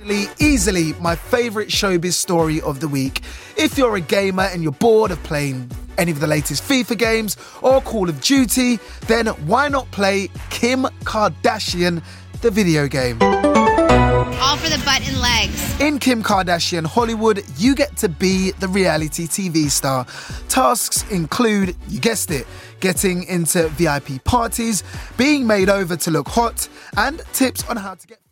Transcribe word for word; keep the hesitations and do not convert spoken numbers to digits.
Easily my favourite showbiz story of the week. If you're a gamer and you're bored of playing any of the latest FIFA games or Call of Duty, then why not play Kim Kardashian, the video game? All for the butt and legs. In Kim Kardashian Hollywood, you get to be the reality T V star. Tasks include, you guessed it, getting into V I P parties, being made over to look hot, and tips on how to get